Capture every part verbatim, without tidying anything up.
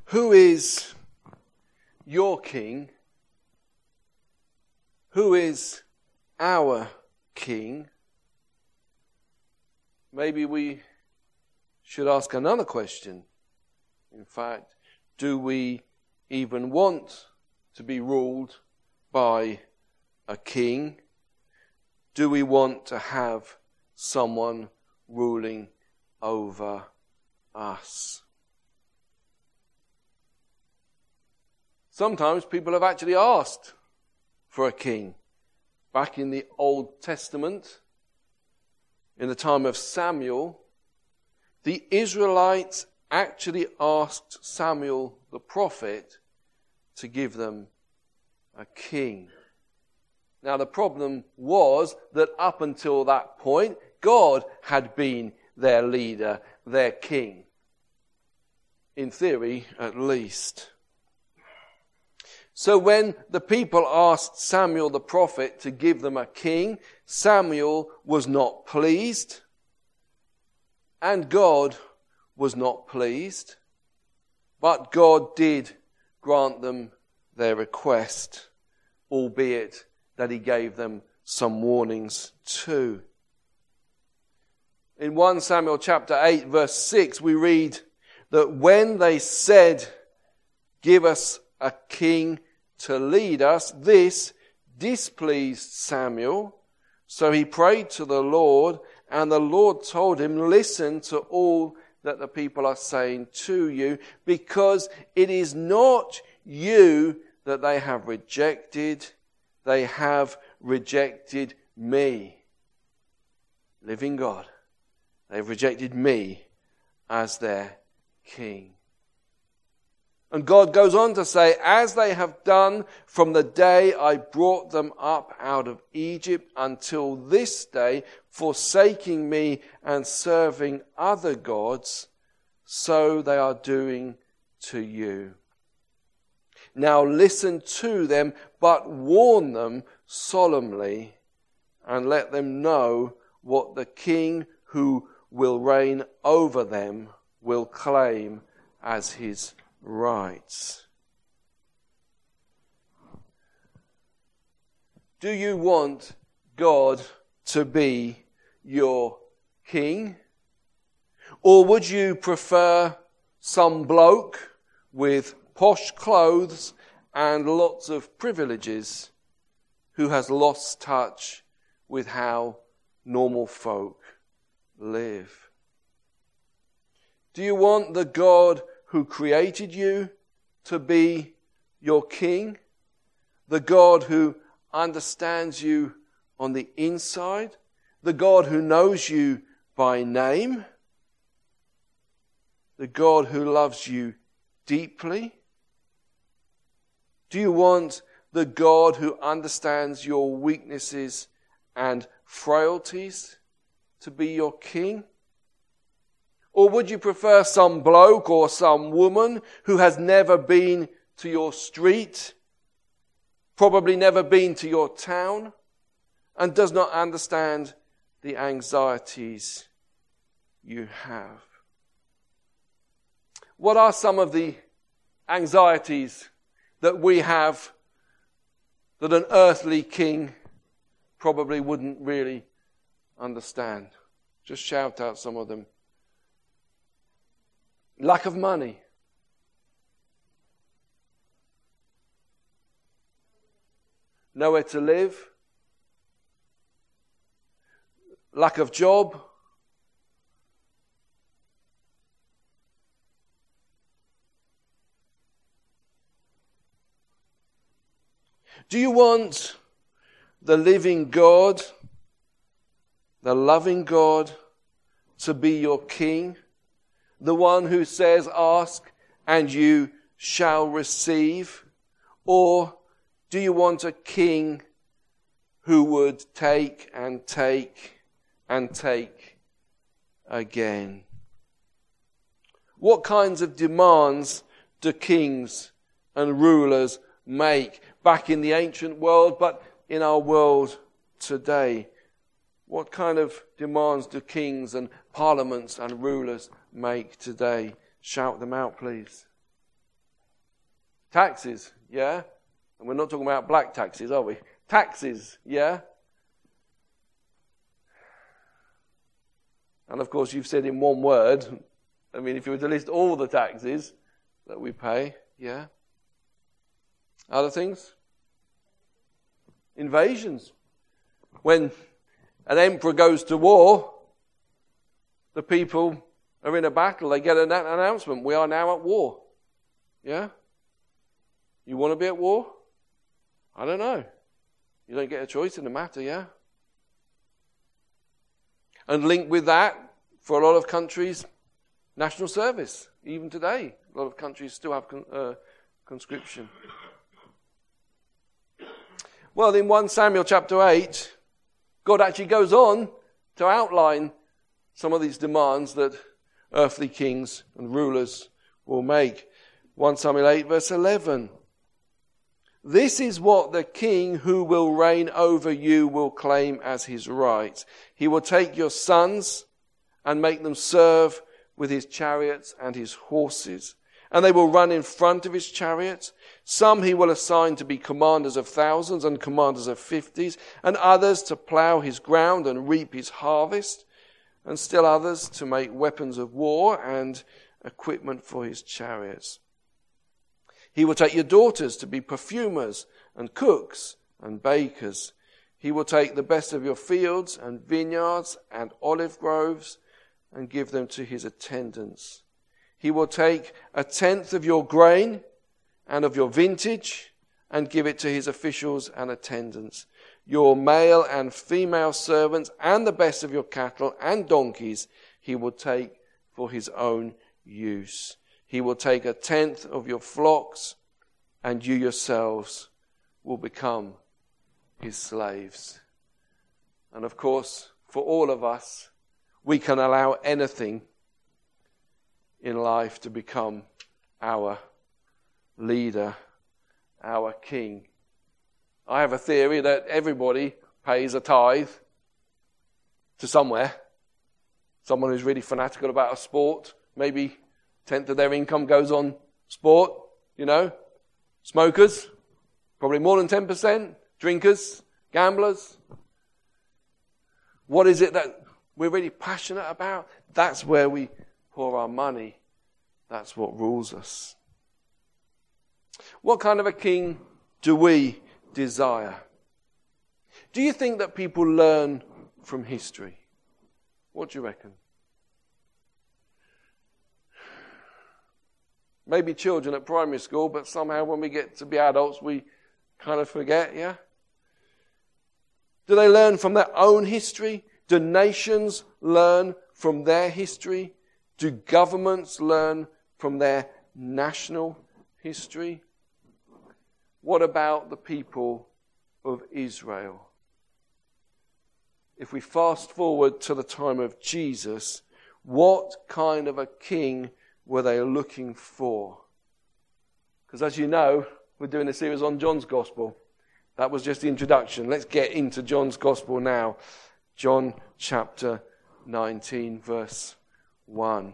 Who is your king? Who is our king? Maybe we should ask another question. In fact, do we even want to be ruled by a king? Do we want to have someone ruling over us? Sometimes people have actually asked for a king. Back in the Old Testament, in the time of Samuel, the Israelites actually asked Samuel the prophet to give them a king. Now the problem was that up until that point, God had been their leader, their king. In theory, at least. So when the people asked Samuel the prophet to give them a king, Samuel was not pleased, and God was not pleased, but God did grant them their request, albeit that he gave them some warnings too. In First Samuel chapter eight verse six we read that when they said, "Give us a king to lead us," this displeased Samuel. So he prayed to the Lord, and the Lord told him, "Listen to all that the people are saying to you, because it is not you that they have rejected, they have rejected me." Living God. They've rejected me as their king. And God goes on to say, "As they have done from the day I brought them up out of Egypt until this day, forsaking me and serving other gods, so they are doing to you. Now listen to them, but warn them solemnly, and let them know what the king who will reign over them will claim as his rights." Do you want God to be your king? Or would you prefer some bloke with posh clothes and lots of privileges who has lost touch with how normal folk live? Do you want the God who created you to be your king? The God who understands you on the inside? The God who knows you by name? The God who loves you deeply? Do you want the God who understands your weaknesses and frailties to be your king? Or would you prefer some bloke or some woman who has never been to your street, probably never been to your town, and does not understand the anxieties you have? What are some of the anxieties that we have that an earthly king probably wouldn't really understand? Just shout out some of them. Lack of money. Nowhere to live. Lack of job. Do you want the living God, the loving God, to be your king? The one who says, "Ask and you shall receive"? Or do you want a king who would take and take and take again? What kinds of demands do kings and rulers make back in the ancient world, but in our world today? What kind of demands do kings and parliaments and rulers make today? Shout them out, please. Taxes, yeah? And we're not talking about black taxes, are we? Taxes, yeah? And of course, you've said in one word, I mean, if you were to list all the taxes that we pay, yeah? Other things? Invasions. When an emperor goes to war, the people are in a battle. They get an announcement. We are now at war. Yeah? You want to be at war? I don't know. You don't get a choice in the matter, yeah? And linked with that, for a lot of countries, national service. Even today, a lot of countries still have con- uh, conscription. Well, in First Samuel chapter eight, God actually goes on to outline some of these demands that earthly kings and rulers will make. First Samuel eight verse eleven. This is what the king who will reign over you will claim as his right. He will take your sons and make them serve with his chariots and his horses. And they will run in front of his chariots. Some he will assign to be commanders of thousands and commanders of fifties, and others to plough his ground and reap his harvest, and still others to make weapons of war and equipment for his chariots. He will take your daughters to be perfumers and cooks and bakers. He will take the best of your fields and vineyards and olive groves and give them to his attendants. He will take a tenth of your grain and of your vintage and give it to his officials and attendants. Your male and female servants and the best of your cattle and donkeys he will take for his own use. He will take a tenth of your flocks, and you yourselves will become his slaves. And of course, for all of us, we can allow anything in life to become our leader, our king. I have a theory that everybody pays a tithe to somewhere. Someone who's really fanatical about a sport, maybe a tenth of their income goes on sport, you know. Smokers, probably more than ten percent. Drinkers, gamblers. What is it that we're really passionate about? That's where we pour our money. That's what rules us. What kind of a king do we desire? Do you think that people learn from history? What do you reckon? Maybe children at primary school, but somehow when we get to be adults, we kind of forget, yeah? Do they learn from their own history? Do nations learn from their history? Do governments learn from their national history? What about the people of Israel? If we fast forward to the time of Jesus, what kind of a king were they looking for? Because as you know, we're doing a series on John's Gospel. That was just the introduction. Let's get into John's Gospel now. John chapter nineteen, verse one.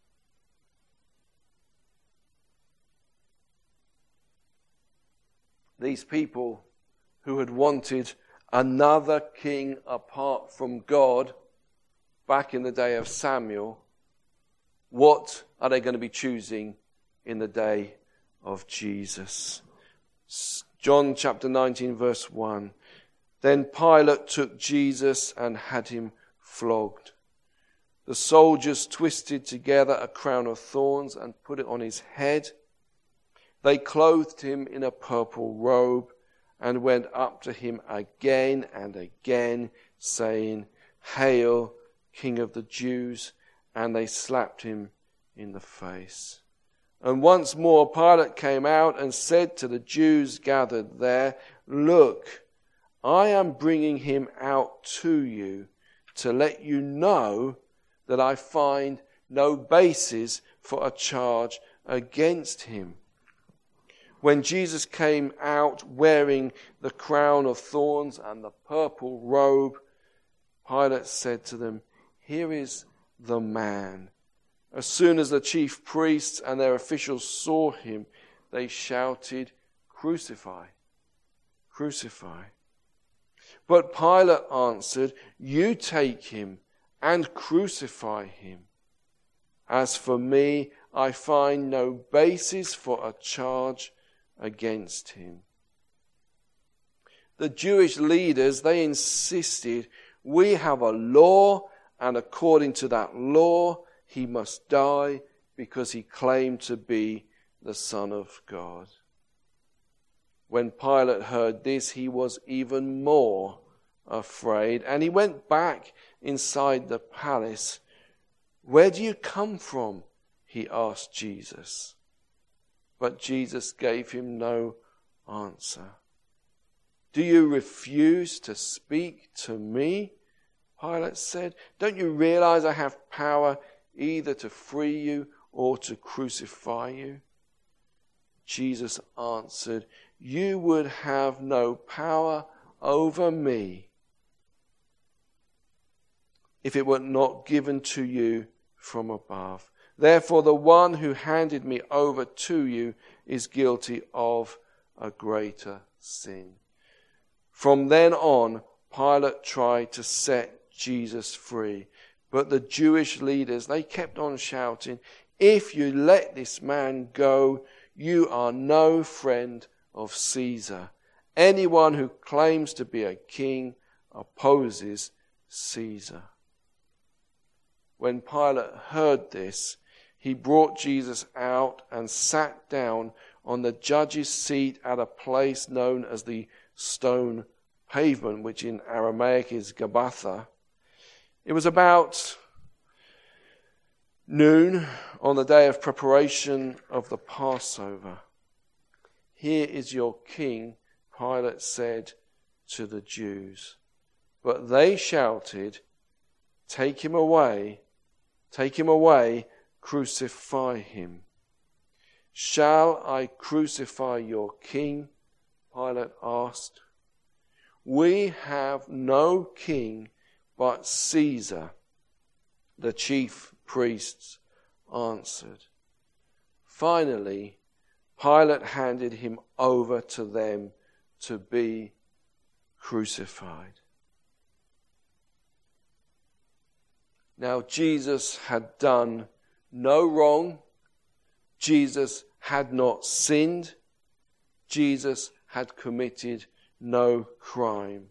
These people who had wanted another king apart from God back in the day of Samuel, what are they going to be choosing in the day of Jesus? John chapter nineteen, verse one. Then Pilate took Jesus and had him flogged. The soldiers twisted together a crown of thorns and put it on his head. They clothed him in a purple robe and went up to him again and again, saying, "Hail, King of the Jews!" And they slapped him in the face. And once more Pilate came out and said to the Jews gathered there, "Look, I am bringing him out to you to let you know that I find no basis for a charge against him." When Jesus came out wearing the crown of thorns and the purple robe, Pilate said to them, "Here is the man." As soon as the chief priests and their officials saw him, they shouted, "Crucify, crucify." But Pilate answered, "You take him and crucify him. As for me, I find no basis for a charge against him." The Jewish leaders, they insisted, "We have a law, and according to that law, he must die because he claimed to be the Son of God." When Pilate heard this, he was even more afraid, and he went back inside the palace. "Where do you come from?" he asked Jesus. But Jesus gave him no answer. "Do you refuse to speak to me?" Pilate said. "Don't you realize I have power either to free you or to crucify you?" Jesus answered, "You would have no power over me if it were not given to you from above. Therefore, the one who handed me over to you is guilty of a greater sin." From then on, Pilate tried to set Jesus free. But the Jewish leaders, they kept on shouting, "If you let this man go, you are no friend of Caesar. Anyone who claims to be a king opposes Caesar." When Pilate heard this, he brought Jesus out and sat down on the judge's seat at a place known as the Stone Pavement, which in Aramaic is Gabbatha. It was about noon on the day of preparation of the Passover. "Here is your king," Pilate said to the Jews. But they shouted, "Take him away, take him away, crucify him." "Shall I crucify your king?" Pilate asked. "We have no king but Caesar," the chief priests answered. Finally, Pilate handed him over to them to be crucified. Now, Jesus had done no wrong. Jesus had not sinned. Jesus had committed no crime.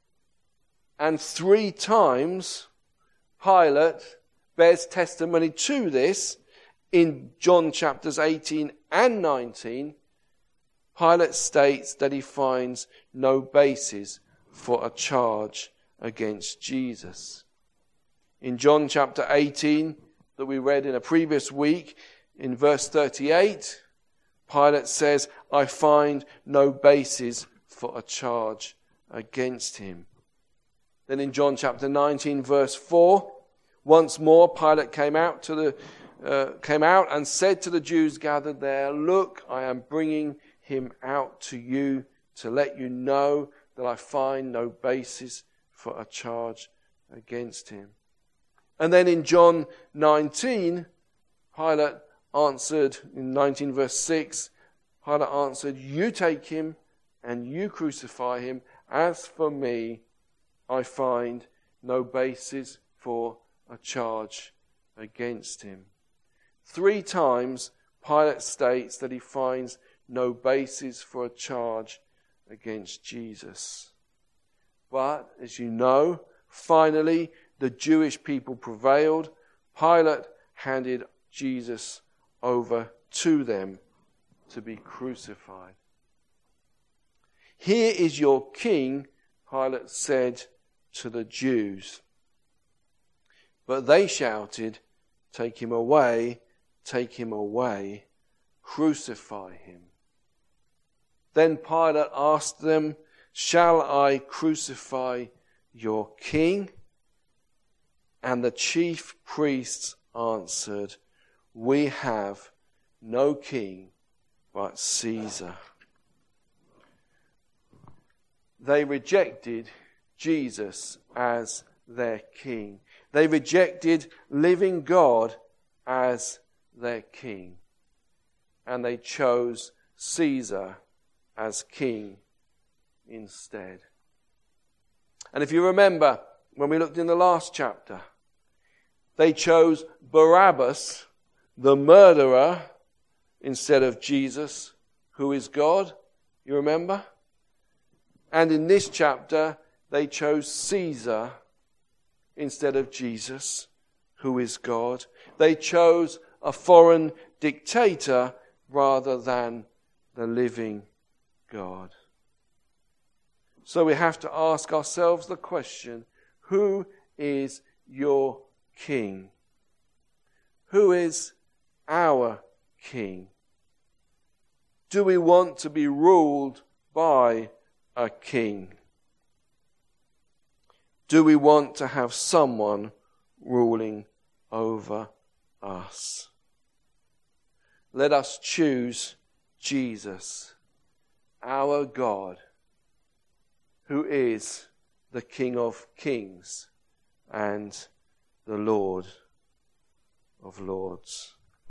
And three times, Pilate bears testimony to this. In John chapters eighteen and nineteen, Pilate states that he finds no basis for a charge against Jesus. In John chapter eighteen, that we read in a previous week, in verse thirty-eight, Pilate says, "I find no basis for a charge against him." Then in John chapter nineteen, verse four, once more Pilate came out to the uh, came out and said to the Jews gathered there, "Look, I am bringing him out to you to let you know that I find no basis for a charge against him." And then in John nineteen, Pilate answered, in nineteen verse six, Pilate answered, "You take him and you crucify him. As for me, I find no basis for a charge against him." Three times Pilate states that he finds no basis for a charge against Jesus. But, as you know, finally the Jewish people prevailed. Pilate handed Jesus over to them to be crucified. "Here is your king," Pilate said to the Jews. But they shouted, "Take him away, take him away, crucify him." Then Pilate asked them, "Shall I crucify your king?" And the chief priests answered, "We have no king but Caesar." They rejected Jesus as their king. They rejected living God as their king. And they chose Caesar as king instead. And if you remember, when we looked in the last chapter, they chose Barabbas, the murderer, instead of Jesus, who is God. You remember? And in this chapter, they chose Caesar instead of Jesus, who is God. They chose a foreign dictator rather than the living God. So we have to ask ourselves the question, who is your king? Who is our king? Do we want to be ruled by a king? Do we want to have someone ruling over us? Let us choose Jesus, our God, who is the King of Kings and the Lord of Lords.